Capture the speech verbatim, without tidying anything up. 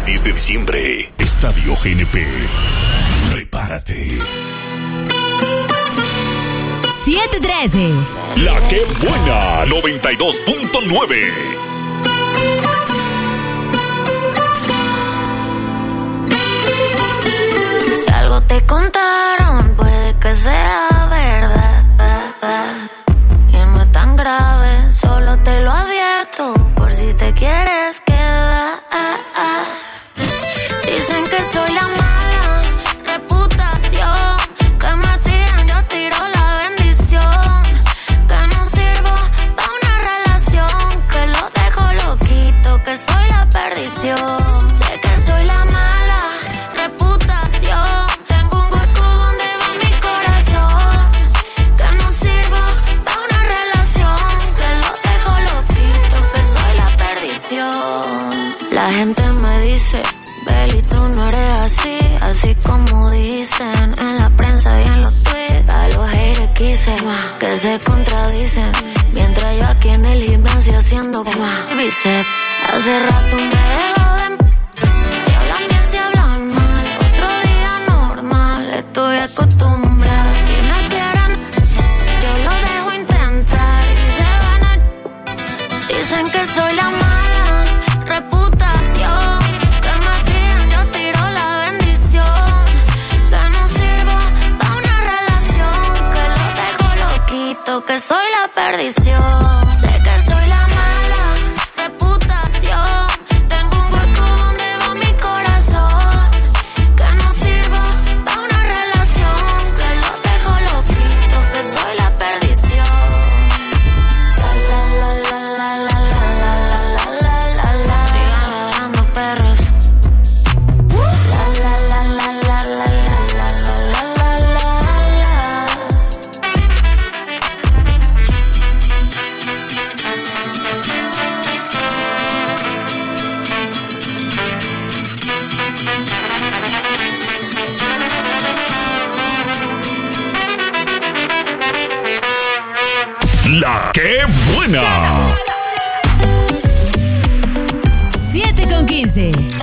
diez de diciembre, Estadio G N P. Prepárate. siete trece. La que buena, noventa y dos punto nueve. Si algo te contaron, puede que sea verdad. Y no es tan grave, solo te lo advierto, por si te quieres quedar. Dicen que soy la mala reputación, que me tiran, yo tiro la bendición, que no sirvo pa' una relación, que lo dejo loquito, que soy la perdición. Sé que soy la mala reputación, tengo un hueco donde va mi corazón, que no sirvo pa' una relación, que lo dejo loquito, que soy la perdición. La gente me dice, Beli, tú no eres así, así como dicen en la prensa y en los tweets. A los haters quise que se contradicen, mientras yo aquí en el gimnasio haciendo bíceps. Hace rato me dejo de... Si hablan bien, si hablan mal, otro día normal, estoy acostumbrada. Si me quieren, yo lo dejo intentar y se van a... Dicen que soy la mala reputación, que me tiran, yo tiro la bendición, que no sirvo pa' una relación, que lo dejo loquito, que soy la perdición. Sé que soy la mala reputación, tengo un hueco donde va mi corazón, que no sirvo pa' una relación, que lo dejo loquito, que soy la perdición. La la la la la la la la la la la. Sigan dando perros. La la la la la la la la la la la la. La que buena. siete con quince.